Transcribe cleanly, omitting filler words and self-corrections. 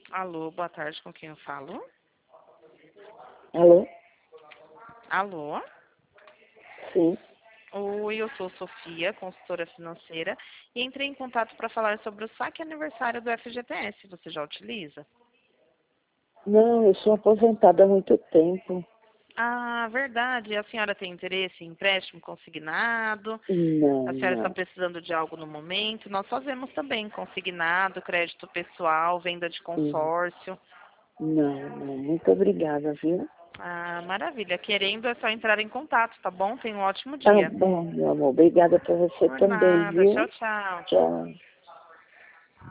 Alô, boa tarde, com quem eu falo? Alô? Alô? Sim. Oi, eu sou Sofia, consultora financeira, e entrei em contato para falar sobre o saque aniversário do FGTS. Você já utiliza? Não, eu sou aposentada há muito tempo. Ah, verdade. A senhora tem interesse em empréstimo consignado? Não, A senhora está não. precisando de algo no momento? Nós fazemos também consignado, crédito pessoal, venda de Hum, consórcio. Não. Muito obrigada, viu? Ah, maravilha. Querendo é só entrar em contato, tá bom? Tenha um ótimo Tá dia. bom, meu amor. Obrigada pra você Por também, nada. Tchau, viu? tchau. Tchau.